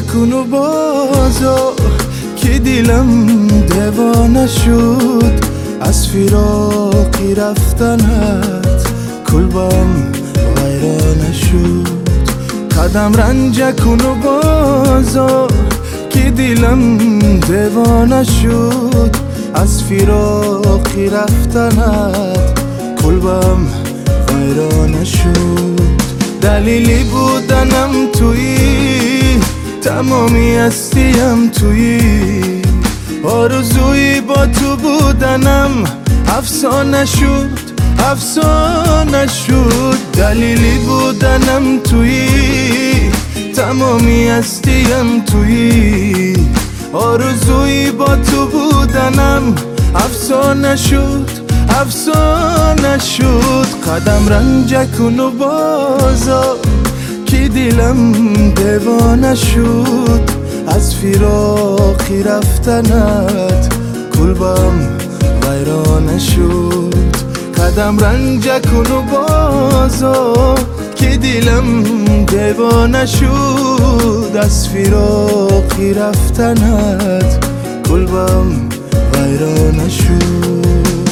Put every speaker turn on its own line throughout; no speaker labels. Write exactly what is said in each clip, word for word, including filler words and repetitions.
کن و بازا که دلم دیوانه شد از فراقی رفتنت، قلبم ویرانه شد. قدم رنج کن و بازا که دلم دیوانه شد از فراقی رفتنت، قلبم ویرانه شد. دلیلی بودنم توی، تمامی هستیم توی، آرزوی با تو بودنم افسانه شد، افسانه شد. دلیلی بودنم توی، تمامی هستیم توی، آرزوی با تو بودنم افسانه شد، افسانه شد. قدم رنج کن و بازا که دلم دیوانه شد از فراقی رفتنت، قلبم ویرانه شد. قدم رنج کن و بازا که دلم دیوانه شد از فراقی رفتنت، قلبم ویرانه شد.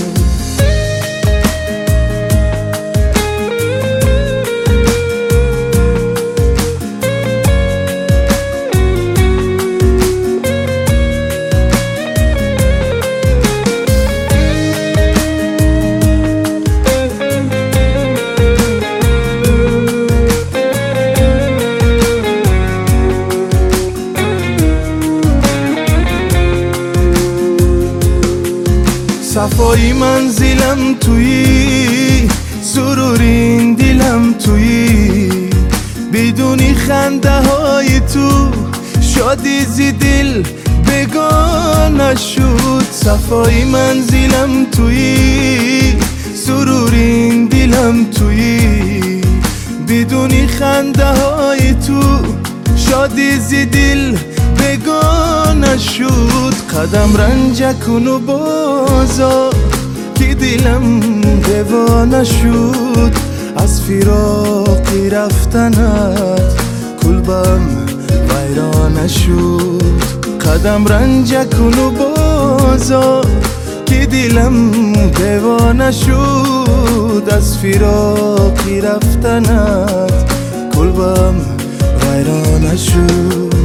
صفایی منزلم توی، سرور این دلم توی، بدونی خنده های تو شادی زی دل بگانه شد. صفایی منزلم توی، سرور این دلم توی، بدونی خنده های تو شادی زی دل بگانه شد. قدم رنج کن و بازا که دلم دیوانه شد از فراقی رفتنت، قلبم ویرانه شد. قدم رنج کن و بازا که دلم دیوانه شد از فراقی رفتنت، قلبم ویرانه شد.